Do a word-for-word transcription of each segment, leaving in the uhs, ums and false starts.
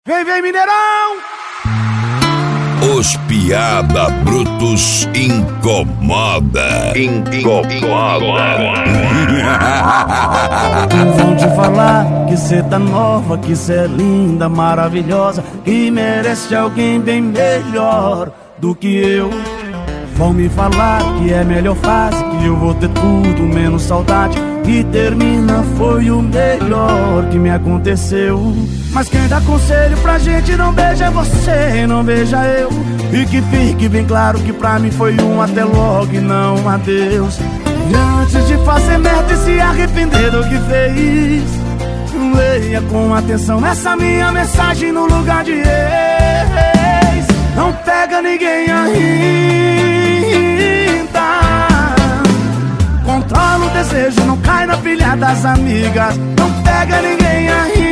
Vem, vem, Mineirão! Os piada brutos incomoda. Incomoda. Vão te falar que cê tá nova, que cê é linda, maravilhosa, que merece alguém bem melhor do que eu. Vão me falar que é melhor fase, que eu vou ter tudo menos saudade, que termina foi o melhor que me aconteceu. Mas quem dá conselho pra gente não beija é você, não beija eu. E que fique bem claro que pra mim foi um até logo e não um adeus. E antes de fazer merda e se arrepender do que fez, leia com atenção essa minha mensagem no lugar de ex. Não pega ninguém ainda, controla o desejo, não cai na pilha das amigas. Não pega ninguém ainda,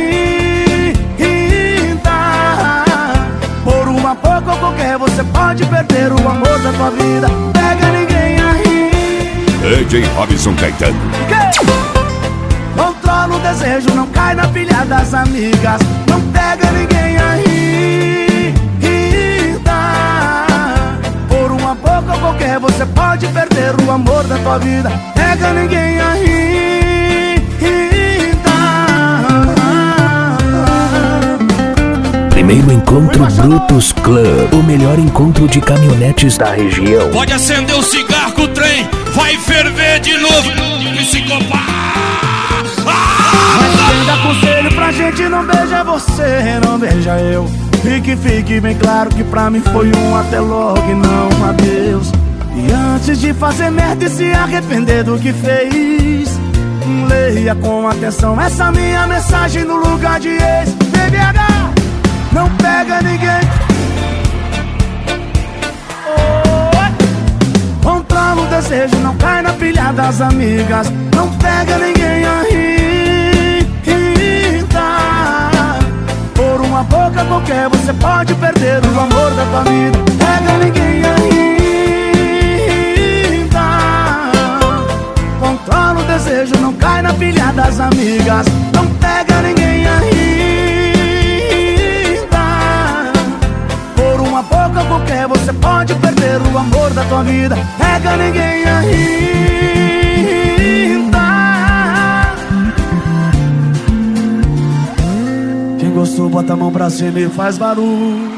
por uma pouco ou qualquer você pode perder o amor da tua vida. Pega ninguém ainda. D J Robson Caetano. Controla o desejo, não cai na pilha das amigas. Não pega ninguém ainda, por uma boca ou qualquer você pode perder o amor da tua vida. Pega ninguém ainda. Primeiro encontro Brutus Club, o melhor encontro de caminhonetes da região. Pode acender o cigarro que o trem vai ferver de novo. Psicopata. Mas quem dá conselho pra gente não beija você, não beija eu. E que fique bem claro que pra mim foi um até logo e não um adeus. E antes de fazer merda e se arrepender do que fez, leia com atenção essa minha mensagem no lugar de ex. B B H, não pega ninguém. Oh, controla o desejo, não cai na pilha das amigas. Não pega ninguém ainda, por uma boca qualquer você pode perder o amor da tua vida. Pega ninguém ainda, controla o desejo, não cai na pilha das amigas. Não pega ninguém ainda, por uma boca qualquer você pode perder o amor da tua vida. Pega ninguém ainda. Quem gostou bota a mão pra cima e faz barulho.